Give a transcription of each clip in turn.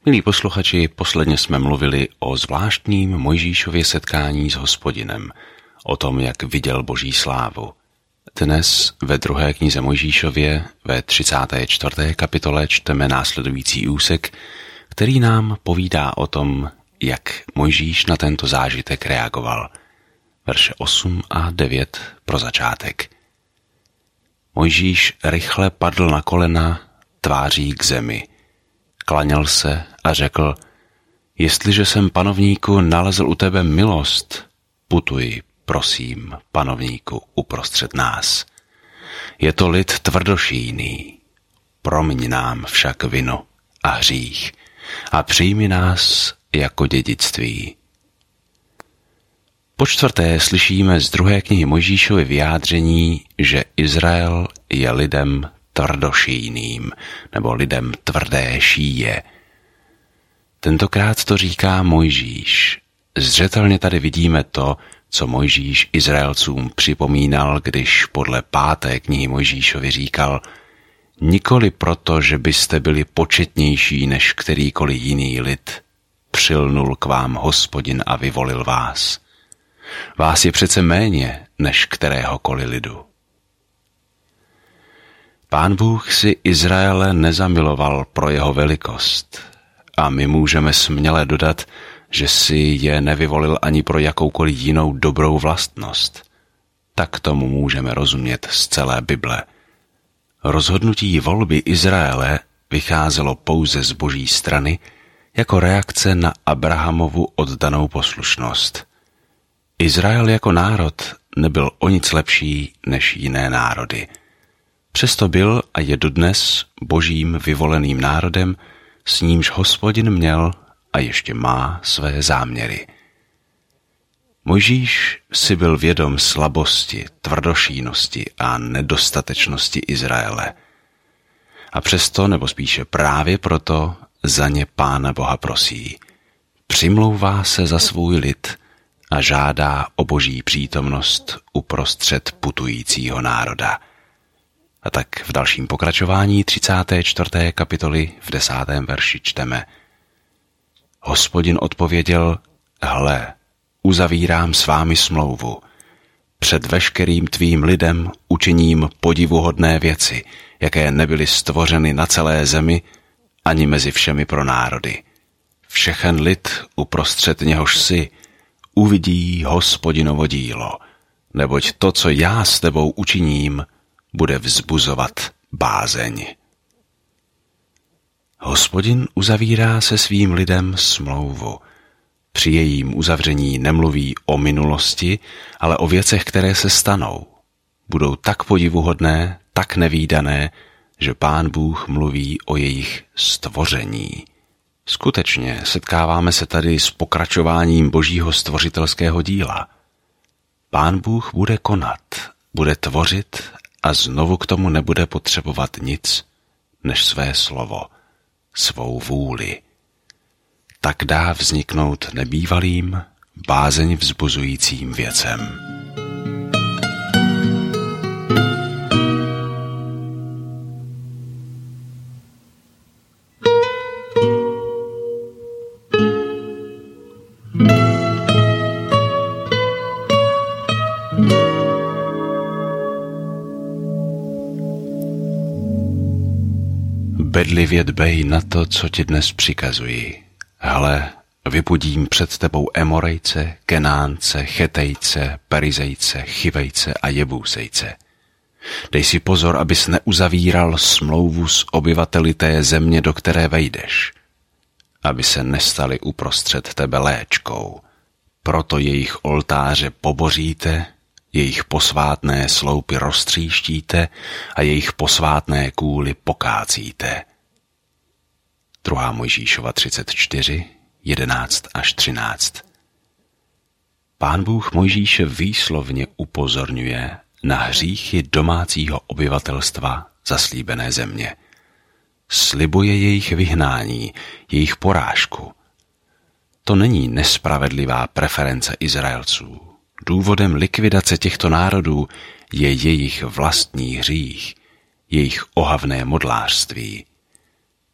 Milí posluchači, posledně jsme mluvili o zvláštním Mojžíšově setkání s Hospodinem, o tom, jak viděl Boží slávu. Dnes ve 2. knize Mojžíšově ve 34. kapitole čteme následující úsek, který nám povídá o tom, jak Mojžíš na tento zážitek reagoval. Verše 8 a 9 pro začátek. Mojžíš rychle padl na kolena tváří k zemi. Klaněl se a řekl: Jestliže jsem, panovníku, nalezl u tebe milost, putuj, prosím, panovníku, uprostřed nás. Je to lid tvrdošíjný. Promiň nám však vinu a hřích a přijmi nás jako dědictví. Po čtvrté slyšíme z 2. knihy Mojžíšovy vyjádření, že Izrael je lidem tvrdošíjným, nebo lidem tvrdé šíje. Tentokrát to říká Mojžíš. Zřetelně tady vidíme to, co Mojžíš Izraelcům připomínal, když podle 5. knihy Mojžíšovi říkal: Nikoli proto, že byste byli početnější než kterýkoliv jiný lid, přilnul k vám Hospodin a vyvolil vás. Vás je přece méně než kteréhokoliv lidu. Pán Bůh si Izraele nezamiloval pro jeho velikost a my můžeme směle dodat, že si je nevyvolil ani pro jakoukoliv jinou dobrou vlastnost. Tak tomu můžeme rozumět z celé Bible. Rozhodnutí volby Izraele vycházelo pouze z Boží strany jako reakce na Abrahamovu oddanou poslušnost. Izrael jako národ nebyl o nic lepší než jiné národy. Přesto byl a je dodnes Božím vyvoleným národem, s nímž Hospodin měl a ještě má své záměry. Mojžíš si byl vědom slabosti, tvrdošíjnosti a nedostatečnosti Izraele. A přesto, nebo spíše právě proto, za ně Pána Boha prosí. Přimlouvá se za svůj lid a žádá o Boží přítomnost uprostřed putujícího národa. A tak v dalším pokračování 34. kapitoly v 10. verši čteme: Hospodin odpověděl: Hle, uzavírám s vámi smlouvu. Před veškerým tvým lidem učiním podivuhodné věci, jaké nebyly stvořeny na celé zemi ani mezi všemi pro národy. Všechen lid uprostřed něhož si uvidí Hospodinovo dílo, neboť to, co já s tebou učiním, bude vzbuzovat bázeň. Hospodin uzavírá se svým lidem smlouvu. Při jejím uzavření nemluví o minulosti, ale o věcech, které se stanou. Budou tak podivuhodné, tak nevídané, že Pán Bůh mluví o jejich stvoření. Skutečně setkáváme se tady s pokračováním Božího stvořitelského díla. Pán Bůh bude konat, bude tvořit a znovu k tomu nebude potřebovat nic než své slovo, svou vůli. Tak dá vzniknout nebývalým, bázeň vzbuzujícím věcem. Bedlivě dbej na to, co ti dnes přikazuji. Hle, vypudím před tebou Emorejce, Kenánce, Chetejce, Perizejce, Chivejce a Jebúsejce. Dej si pozor, abys neuzavíral smlouvu s obyvateli té země, do které vejdeš, aby se nestali uprostřed tebe léčkou. Proto jejich oltáře poboříte, jejich posvátné sloupy roztříštíte a jejich posvátné kůly pokácíte. 2. Mojžíšova 34, 11 až 13. Pán Bůh Mojžíše výslovně upozorňuje na hříchy domácího obyvatelstva zaslíbené země. Slibuje jejich vyhnání, jejich porážku. To není nespravedlivá preference Izraelců. Důvodem likvidace těchto národů je jejich vlastní hřích, jejich ohavné modlářství.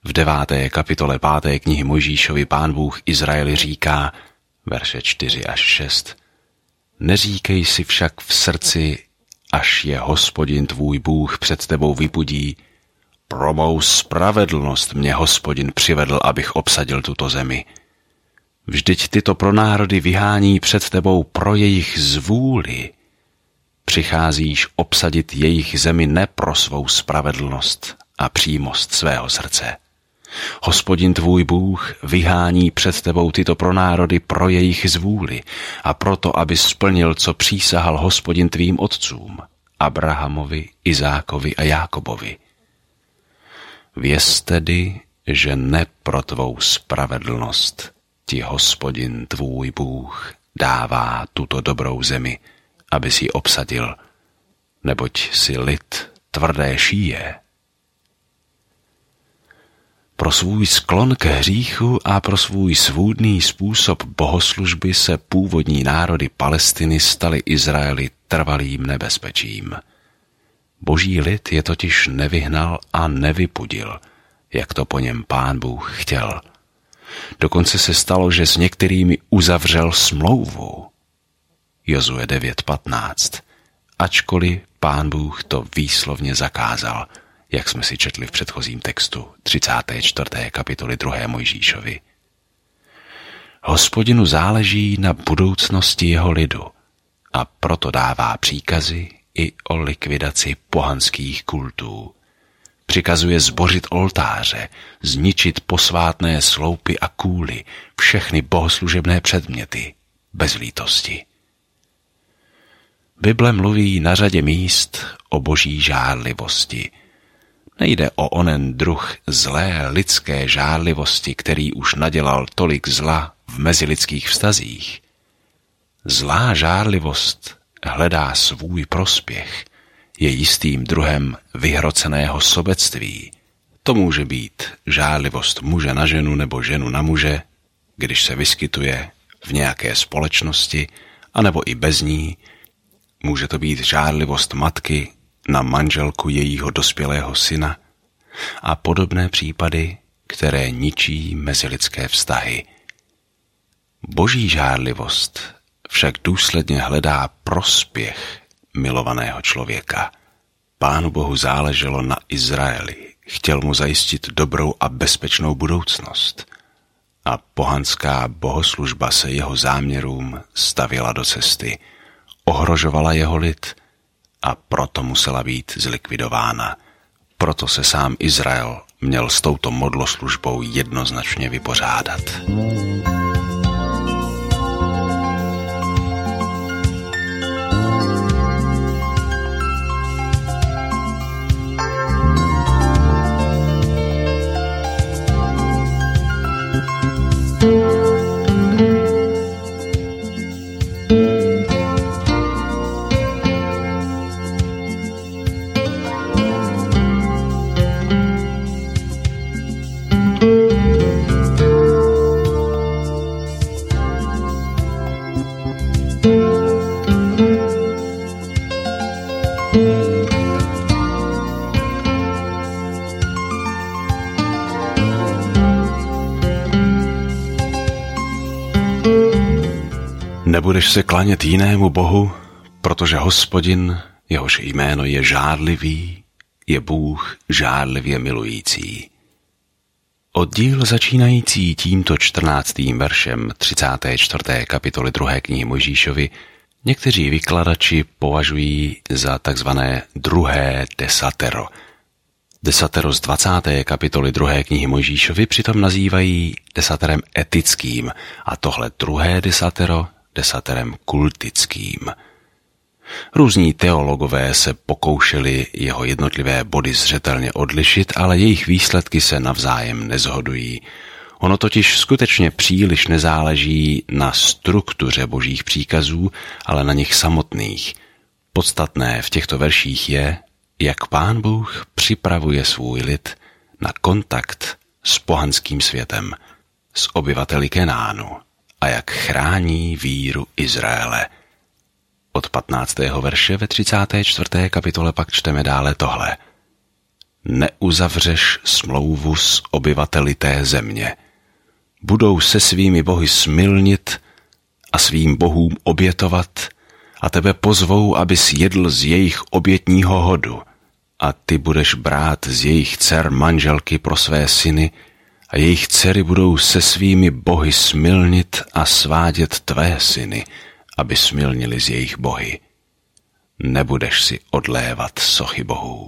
V 9. kapitole 5. knihy Mojžíšovi Pán Bůh Izraeli říká, verše 4 až 6, neříkej si však v srdci, až je Hospodin tvůj Bůh před tebou vypudí, pro mou spravedlnost mě Hospodin přivedl, abych obsadil tuto zemi. Vždyť tyto pronárody vyhání před tebou pro jejich zvůli. Přicházíš obsadit jejich zemi ne pro svou spravedlnost a přímost svého srdce. Hospodin tvůj Bůh vyhání před tebou tyto pronárody pro jejich zvůli a proto, aby splnil, co přísahal Hospodin tvým otcům, Abrahamovi, Izákovi a Jákobovi. Věz tedy, že ne pro tvou spravedlnost ti Hospodin tvůj Bůh dává tuto dobrou zemi, aby si ji obsadil, neboť si lid tvrdé šíje. Pro svůj sklon k hříchu a pro svůj svůdný způsob bohoslužby se původní národy Palestiny staly Izraeli trvalým nebezpečím. Boží lid je totiž nevyhnal a nevypudil, jak to po něm Pán Bůh chtěl. Dokonce se stalo, že s některými uzavřel smlouvu. Jozue 9.15. Ačkoliv Pán Bůh to výslovně zakázal, jak jsme si četli v předchozím textu 34. kapitoly 2. Mojžíšovi. Hospodinu záleží na budoucnosti jeho lidu a proto dává příkazy i o likvidaci pohanských kultů. Přikazuje zbořit oltáře, zničit posvátné sloupy a kůly, všechny bohoslužebné předměty, bez lítosti. Bible mluví na řadě míst o boží žárlivosti. Nejde o onen druh zlé lidské žárlivosti, který už nadělal tolik zla v mezilidských vztazích. Zlá žárlivost hledá svůj prospěch, je jistým druhem vyhroceného sobectví. To může být žárlivost muže na ženu nebo ženu na muže, když se vyskytuje v nějaké společnosti, anebo i bez ní. Může to být žárlivost matky na manželku jejího dospělého syna a podobné případy, které ničí mezilidské vztahy. Boží žárlivost však důsledně hledá prospěch milovaného člověka. Pánu Bohu záleželo na Izraeli, chtěl mu zajistit dobrou a bezpečnou budoucnost. A pohanská bohoslužba se jeho záměrům stavěla do cesty, ohrožovala jeho lid a proto musela být zlikvidována. Proto se sám Izrael měl s touto modloslužbou jednoznačně vypořádat. Nebudeš se klanět jinému bohu, protože Hospodin, jehož jméno je žárlivý, je Bůh žárlivě milující. Oddíl začínající tímto 14. veršem 34. kapitoly 2. knihy Mojžíšovi někteří vykladači považují za takzvané druhé desatero. Desatero z 20. kapitoly 2. knihy Mojžíšovi přitom nazývají desaterem etickým a tohle druhé desatero desaterem kultickým. Různí teologové se pokoušeli jeho jednotlivé body zřetelně odlišit, ale jejich výsledky se navzájem neshodují. Ono totiž skutečně příliš nezáleží na struktuře božích příkazů, ale na nich samotných. Podstatné v těchto verších je, jak Pán Bůh připravuje svůj lid na kontakt s pohanským světem, s obyvateli Kenánu a jak chrání víru Izraele. Od 15. verše ve 34. kapitole pak čteme dále tohle. neuzavřeš smlouvu s obyvateli té země. Budou se svými bohy smilnit a svým bohům obětovat a tebe pozvou, abys jedl z jejich obětního hodu. A ty budeš brát z jejich dcer manželky pro své syny a jejich dcery budou se svými bohy smilnit a svádět tvé syny, aby smilnili z jejich bohy. Nebudeš si odlévat sochy bohů.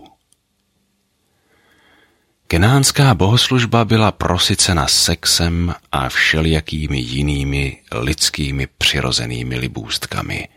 Kenánská bohoslužba byla prosycena sexem a všelijakými jinými lidskými přirozenými libůstkami.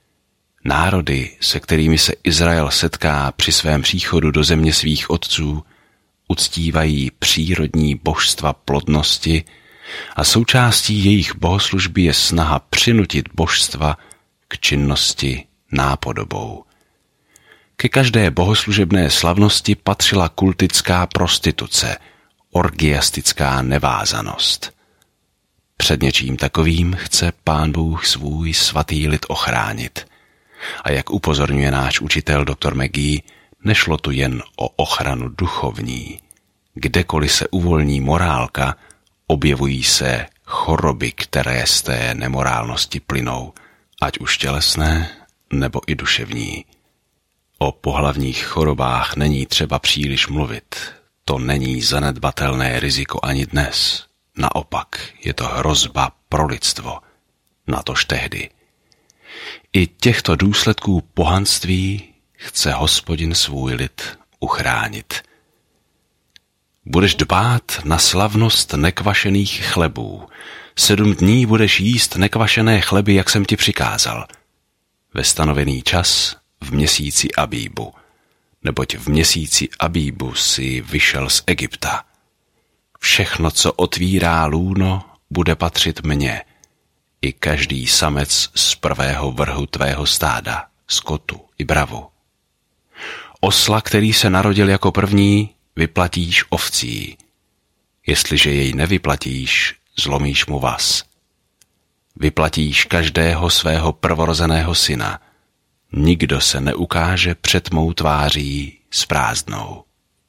Národy, se kterými se Izrael setká při svém příchodu do země svých otců, uctívají přírodní božstva plodnosti a součástí jejich bohoslužby je snaha přinutit božstva k činnosti nápodobou. Ke každé bohoslužebné slavnosti patřila kultická prostituce, orgiastická nevázanost. Před něčím takovým chce Pán Bůh svůj svatý lid ochránit. A jak upozorňuje náš učitel dr. McGee, nešlo tu jen o ochranu duchovní. Kdekoliv se uvolní morálka, objevují se choroby, které z té nemorálnosti plynou, ať už tělesné nebo i duševní. O pohlavních chorobách není třeba příliš mluvit. To není zanedbatelné riziko ani dnes. Naopak je to hrozba pro lidstvo. Natož tehdy. I těchto důsledků pohanství chce Hospodin svůj lid uchránit. Budeš dbát na slavnost nekvašených chlebů. 7 dní budeš jíst nekvašené chleby, jak jsem ti přikázal. Ve stanovený čas v měsíci Abíbu, neboť v měsíci Abíbu si vyšel z Egypta. Všechno, co otvírá lůno, bude patřit mně, i každý samec z prvého vrhu tvého stáda, skotu i bravu. Osla, který se narodil jako první, vyplatíš ovcí. Jestliže jej nevyplatíš, zlomíš mu vaz. Vyplatíš každého svého prvorozeného syna. Nikdo se neukáže před mou tváří s prázdnou.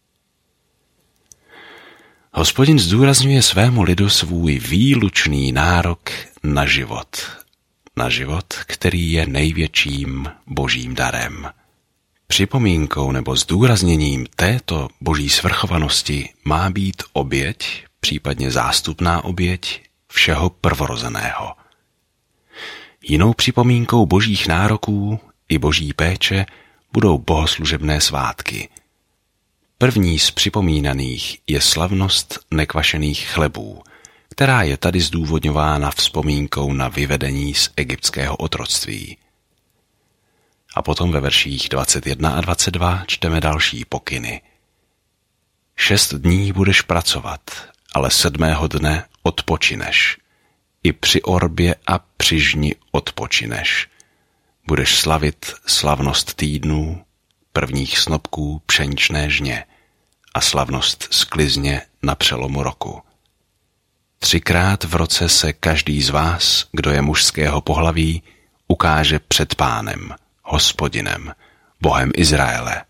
Hospodin zdůrazňuje svému lidu svůj výlučný nárok na život. Na život, který je největším božím darem. Připomínkou nebo zdůrazněním této boží svrchovanosti má být oběť, případně zástupná oběť všeho prvorozeného. Jinou připomínkou božích nároků i boží péče budou bohoslužebné svátky. První z připomínaných je slavnost nekvašených chlebů, která je tady zdůvodňována vzpomínkou na vyvedení z egyptského otroctví. A potom ve verších 21 a 22 čteme další pokyny. 6 dní budeš pracovat, ale 7. dne odpočineš. I při orbě a při žni odpočineš. Budeš slavit slavnost týdnů, prvních snopků pšeničné žně a slavnost sklizně na přelomu roku. 3krát v roce se každý z vás, kdo je mužského pohlaví, ukáže před Pánem, Hospodinem, Bohem Izraele.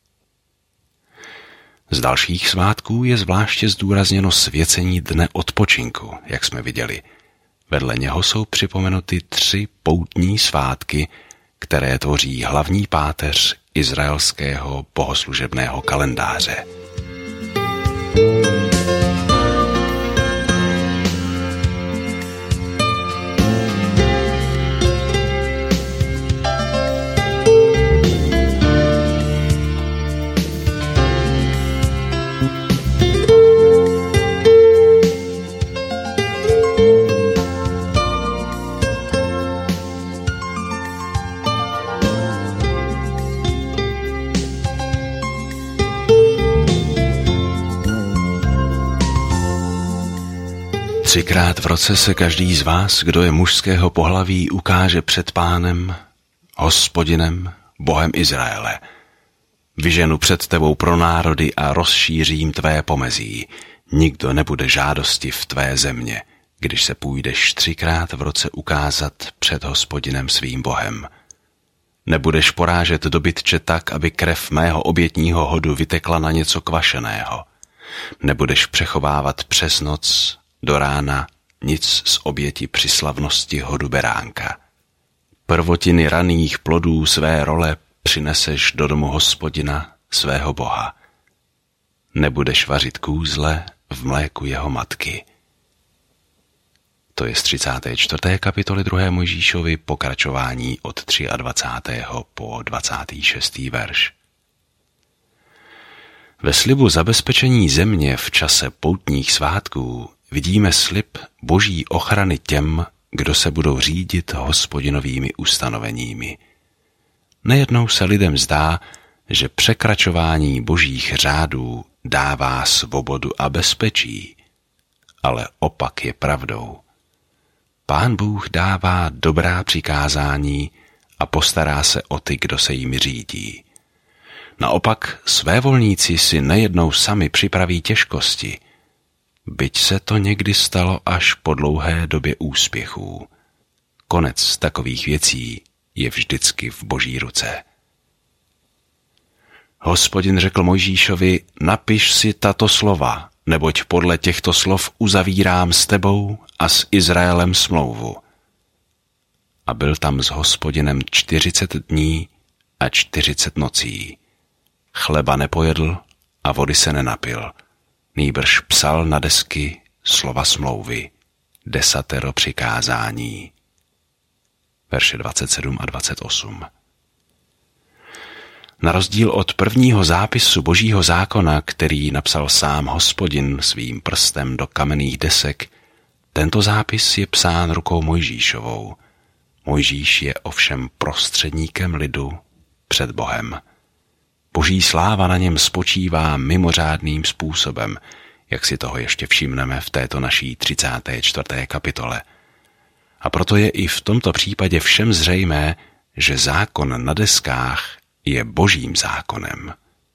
Z dalších svátků je zvláště zdůrazněno svěcení dne odpočinku, jak jsme viděli. Vedle něho jsou připomenuty 3 poutní svátky, které tvoří hlavní páteř izraelského bohoslužebného kalendáře. Třikrát v roce se každý z vás, kdo je mužského pohlaví, ukáže před Pánem, Hospodinem, Bohem Izraele. Vyženu před tebou pro národy a rozšířím tvé pomezí. Nikdo nebude žádosti v tvé země, když se půjdeš 3krát v roce ukázat před Hospodinem svým Bohem. Nebudeš porážet dobytče tak, aby krev mého obětního hodu vytekla na něco kvašeného. Nebudeš přechovávat přes noc do rána nic z oběti při slavnosti hodu beránka. Prvotiny raných plodů své role přineseš do domu Hospodina, svého Boha. Nebudeš vařit kůzle v mléku jeho matky. To je z 34. kapitoly 2. Mojžíšovi, pokračování od 23. po 26. verš. Ve slibu zabezpečení země v čase poutních svátků vidíme slib boží ochrany těm, kdo se budou řídit Hospodinovými ustanoveními. Nejednou se lidem zdá, že překračování božích řádů dává svobodu a bezpečí, ale opak je pravdou. Pán Bůh dává dobrá přikázání a postará se o ty, kdo se jimi řídí. Naopak svévolníci si nejednou sami připraví těžkosti, byť se to někdy stalo až po dlouhé době úspěchů. Konec takových věcí je vždycky v boží ruce. Hospodin řekl Mojžíšovi, napiš si tato slova, neboť podle těchto slov uzavírám s tebou a s Izraelem smlouvu. A byl tam s Hospodinem 40 dní a 40 nocí. Chleba nepojedl a vody se nenapil, nýbrž psal na desky slova smlouvy, 10 přikázání. Verše 27 a 28. Na rozdíl od prvního zápisu božího zákona, který napsal sám Hospodin svým prstem do kamenných desek, tento zápis je psán rukou Mojžíšovou. Mojžíš je ovšem prostředníkem lidu před Bohem. Boží sláva na něm spočívá mimořádným způsobem, jak si toho ještě všimneme v této naší 34. kapitole. A proto je i v tomto případě všem zřejmé, že zákon na deskách je božím zákonem.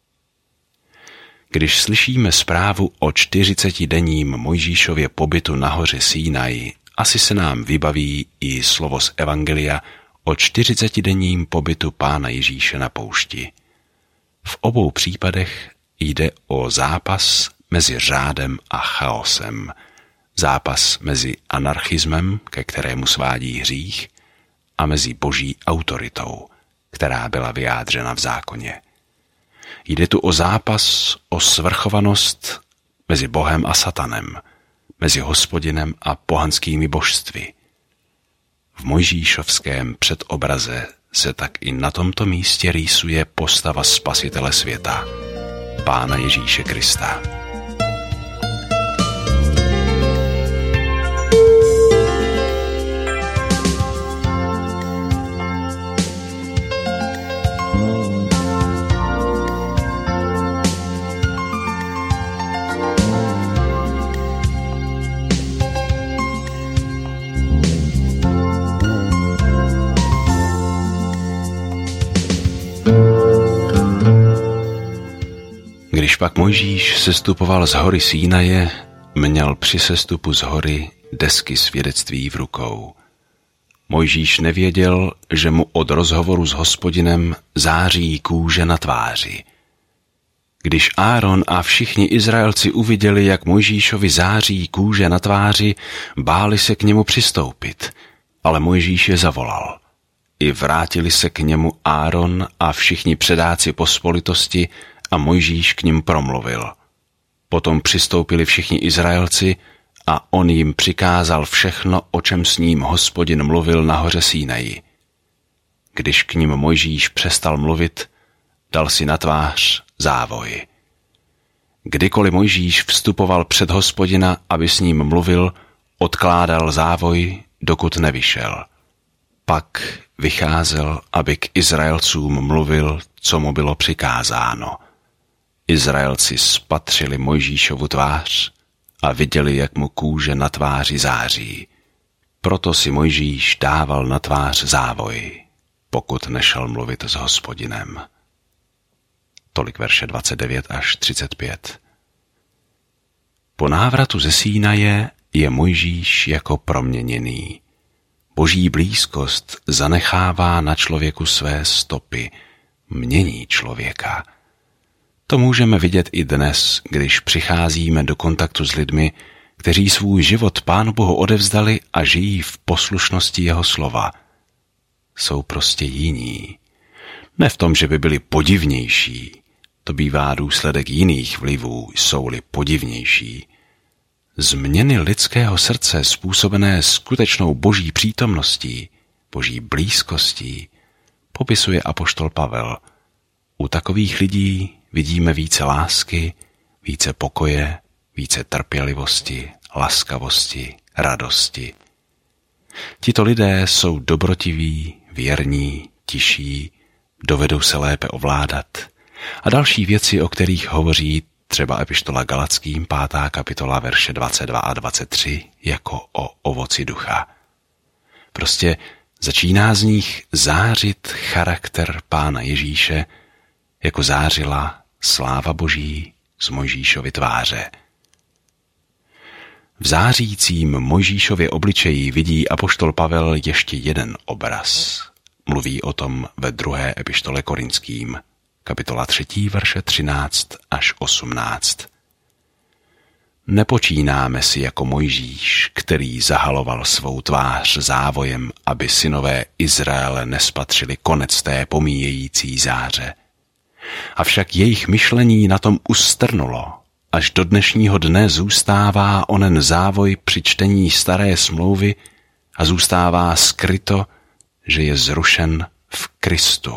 Když slyšíme zprávu o 40denním Mojžíšově pobytu na hoře Sínaj, asi se nám vybaví i slovo z Evangelia o 40denním pobytu Pána Ježíše na poušti. V obou případech jde o zápas mezi řádem a chaosem, zápas mezi anarchismem, ke kterému svádí hřích, a mezi boží autoritou, která byla vyjádřena v zákoně. Jde tu o zápas, o svrchovanost mezi Bohem a Satanem, mezi Hospodinem a pohanskými božstvy. V mojžíšovském předobraze se tak i na tomto místě rýsuje postava Spasitele světa, Pána Ježíše Krista. Když pak Mojžíš sestupoval z hory Sínaje, měl při sestupu z hory desky svědectví v rukou. Mojžíš nevěděl, že mu od rozhovoru s Hospodinem září kůže na tváři. Když Áron a všichni Izraelci uviděli, jak Mojžíšovi září kůže na tváři, báli se k němu přistoupit, ale Mojžíš je zavolal. I vrátili se k němu Áron a všichni předáci pospolitosti a Mojžíš k nim promluvil. Potom přistoupili všichni Izraelci a on jim přikázal všechno, o čem s ním Hospodin mluvil na hoře Sínaji. Když k nim Mojžíš přestal mluvit, dal si na tvář závoj. Kdykoliv Mojžíš vstupoval před Hospodina, aby s ním mluvil, odkládal závoj, dokud nevyšel. Pak vycházel, aby k Izraelcům mluvil, co mu bylo přikázáno. Izraelci spatřili Mojžíšovu tvář a viděli, jak mu kůže na tváři září. Proto si Mojžíš dával na tvář závoj, pokud nešel mluvit s Hospodinem. Tolik verše 29 až 35. Po návratu ze Sínaje je Mojžíš jako proměněný. Boží blízkost zanechává na člověku své stopy, mění člověka. To můžeme vidět i dnes, když přicházíme do kontaktu s lidmi, kteří svůj život Pánu Bohu odevzdali a žijí v poslušnosti jeho slova. Jsou prostě jiní. Ne v tom, že by byli podivnější. To bývá důsledek jiných vlivů, jsou-li podivnější. Změny lidského srdce způsobené skutečnou boží přítomností, boží blízkostí, popisuje apoštol Pavel. U takových lidí vidíme více lásky, více pokoje, více trpělivosti, laskavosti, radosti. Tito lidé jsou dobrotiví, věrní, tiší, dovedou se lépe ovládat a další věci, o kterých hovoří třeba epištola Galackým, 5. kapitola, verše 22 a 23, jako o ovoci ducha. Prostě začíná z nich zářit charakter Pána Ježíše, jako zářila sláva Boží z Mojžíšovy tváře. V zářícím Mojžíšově obličeji vidí apoštol Pavel ještě jeden obraz. Mluví o tom ve 2. epištole Korinským, kapitola 3, verše 13 až 18. Nepočínáme si jako Mojžíš, který zahaloval svou tvář závojem, aby synové Izraele nespatřili konec té pomíjející záře. Avšak jejich myšlení na tom ustrnulo. Až do dnešního dne zůstává onen závoj při čtení staré smlouvy a zůstává skryto, že je zrušen v Kristu.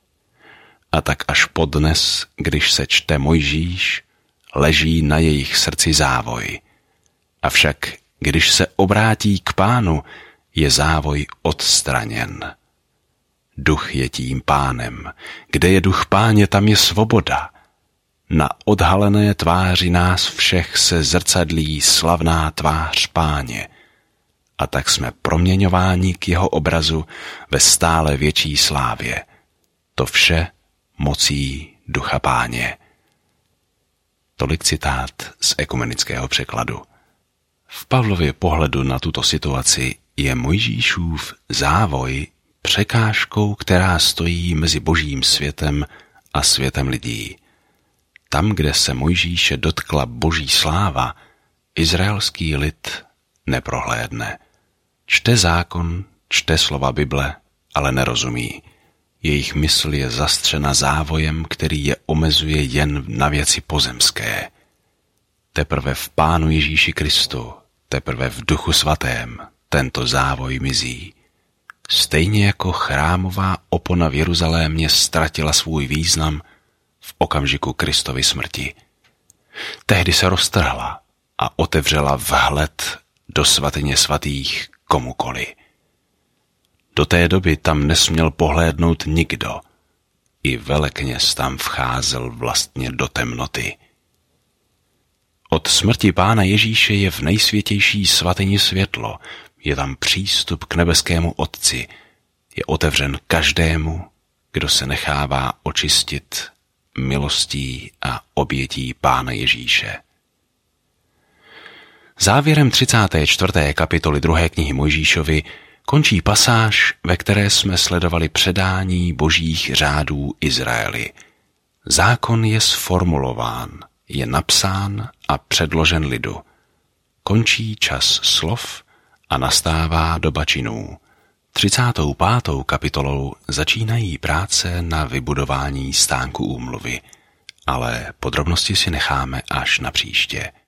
A tak až podnes, když se čte Mojžíš, leží na jejich srdci závoj. Avšak když se obrátí k Pánu, je závoj odstraněn. Duch je tím Pánem. Kde je duch Páně, tam je svoboda. Na odhalené tváři nás všech se zrcadlí slavná tvář Páně. A tak jsme proměňováni k jeho obrazu ve stále větší slávě. To vše mocí ducha Páně. Tolik citát z ekumenického překladu. V Pavlově pohledu na tuto situaci je Mojžíšův závoj překážkou, která stojí mezi božím světem a světem lidí. Tam, kde se Mojžíše dotkla boží sláva, izraelský lid neprohlédne. Čte zákon, čte slova Bible, ale nerozumí. Jejich mysl je zastřena závojem, který je omezuje jen na věci pozemské. Teprve v Pánu Ježíši Kristu, teprve v Duchu Svatém tento závoj mizí. Stejně jako chrámová opona v Jeruzalémě ztratila svůj význam v okamžiku Kristovy smrti. Tehdy se roztrhla a otevřela vhled do svatyně svatých komukoli. Do té doby tam nesměl pohlédnout nikdo. I velekněz tam vcházel vlastně do temnoty. Od smrti Pána Ježíše je v nejsvětější svatyni světlo, je tam přístup k nebeskému Otci, je otevřen každému, kdo se nechává očistit milostí a obětí Pána Ježíše. Závěrem 34. kapitoly 2. knihy Mojžíšovi končí pasáž, ve které jsme sledovali předání božích řádů Izraeli. Zákon je sformulován, je napsán a předložen lidu. Končí čas slov a nastává doba činů. 35. kapitolou začínají práce na vybudování stánku úmluvy, ale podrobnosti si necháme až na příště.